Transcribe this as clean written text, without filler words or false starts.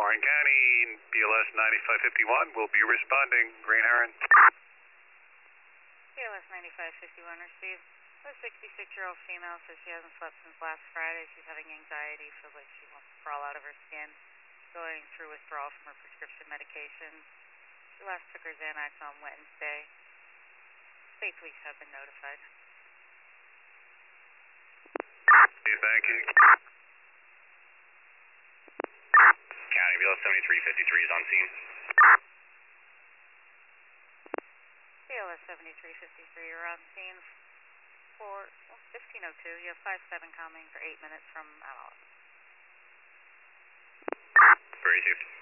Warren County, BLS 9551 will be responding. Green Heron. BLS 9551 received. A 66-year-old female says she hasn't slept since last Friday. She's having anxiety, feels like she wants to crawl out of her skin, going through withdrawal from her prescription medications. She last took her Xanax on Wednesday. State police have been notified. Thank you. County, BLS 7353 is on scene. BLS 7353, you're on scene for 1502. You have 57 coming for 8 minutes from Alamo. Very received.